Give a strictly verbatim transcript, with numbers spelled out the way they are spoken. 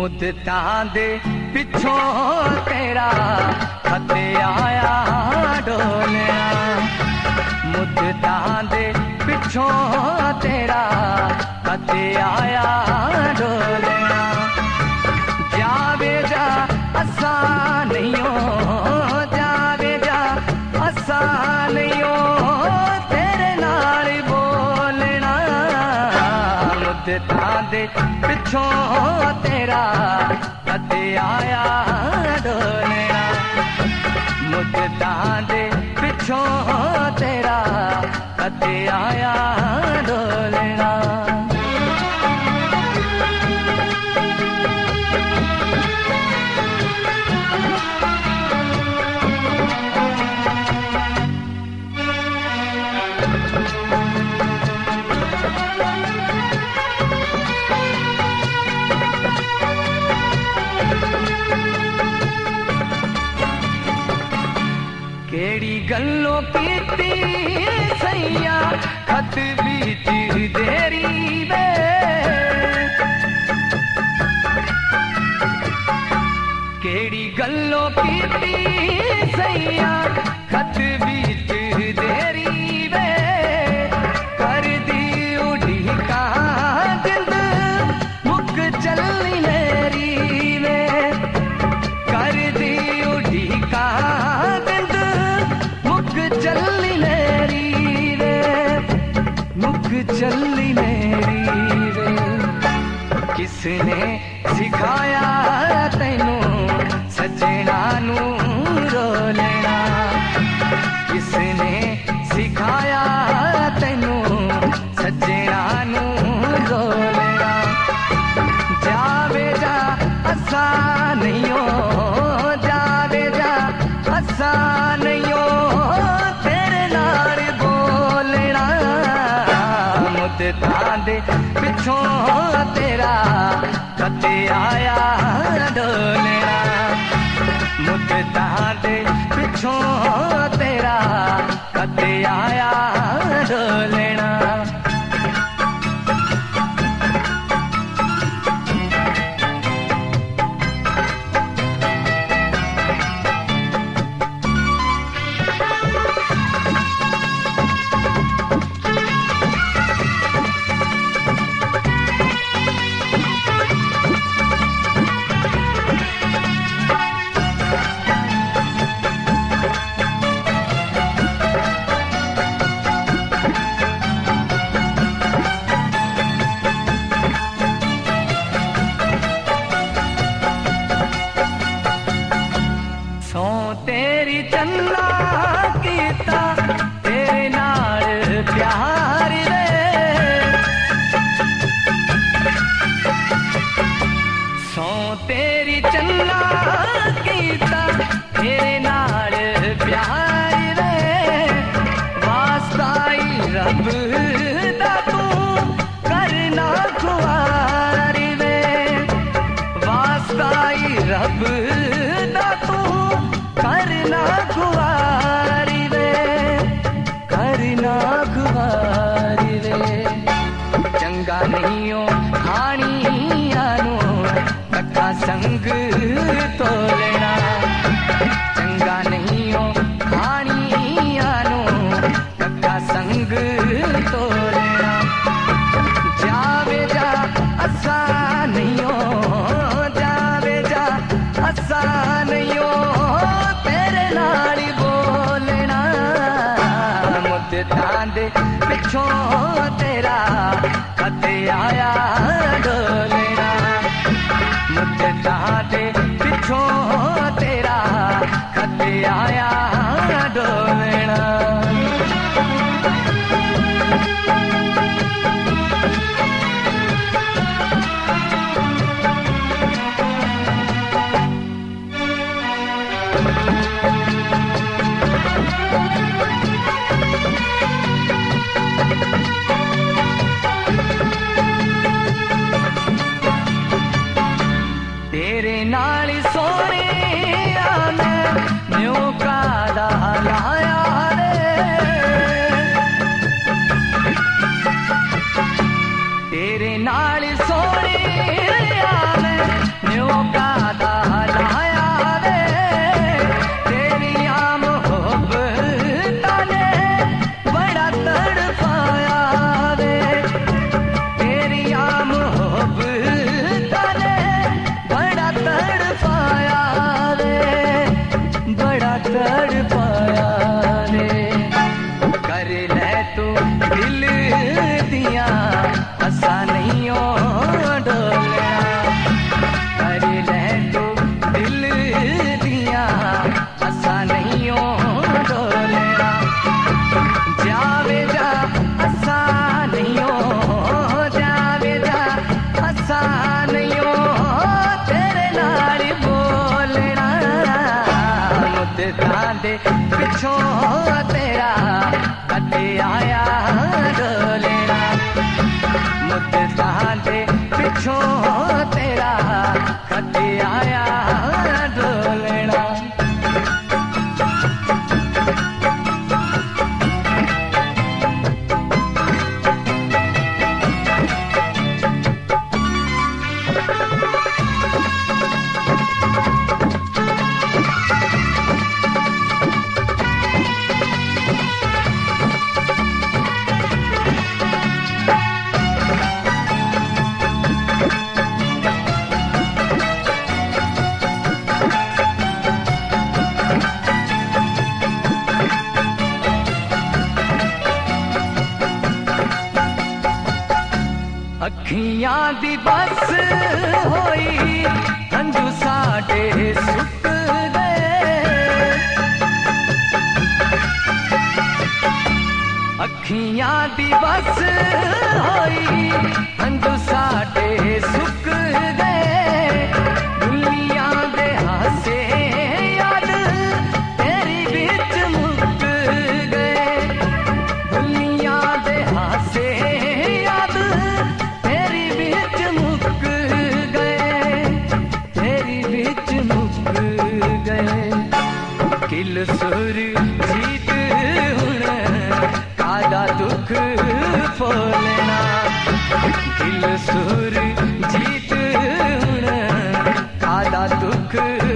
मुद्दतां दे पिछों तेरा खत आया डोलिया, मुद्दतां दे पिछों तेरा खत आया डोलिया। जावे जा असा नहीं हो, जावे जा असा नहीं हो, तेरे नाल बोलना। मुद्दतां दे पिछों तेरा खत आया डोलिया, मुद्दतां दे पिछों तेरा खत आया डोलिया। केड़ी गल्लों कीती सैया खत बीच देरी वे, केड़ी गल्लों कीती सैया खत बीच देरी वे। कर दी उड़ीका जिंद मुक चली मेरी वे, कर दी उड़ीका चली मेरी रे, मुख चली मेरी रे। किसने सिखाया तैनू सजना नू रोलना, किसने सिखाया तैनू सजना नू रोलना। जावे जा असा नहीं हो, जावे जा असा नहीं हो, मुद्दतां दे पिछों तेरा खत आया डोलिया, मुद्दतां दे पिछों तेरा खत आया डोलिया। तेरी चन्ना कीता तेरे नाल प्यार रे, सौ तेरी चन्ना कीता तेरे नाल प्यार रे। वास्ताई रब दा तू करना खुआर वे, वास्ताई रब दा तू करना खुआरी वे, करना खुआरी वे। चंगा नहीं हो खानियानू कक्का संग तोलना, चंगा नहीं हो खानियानू कक्का संग तोलना। जावे जा असा नहीं हो, जावे जा असा नहीं हो, मुद्दतां दे पिछों तेरा खत आया डोलिया, मुद्दतां दे पिछों तेरा खत आया डोलिया। दे पिछों तेरा कदे आया डोलेना मुद्दता दे पिछों तेरा कदे आया डोलेना अखियां दी बस होई हंजू साडे सुक गए अखियां दी बस होई हंजू साडे सुक गए दुनिया दे हासे याद तेरी बिच मुक गए दुनिया दे हासे किल सुर जीत हुण कादा दुख फोलना किल सुर जीत हुण कादा दुख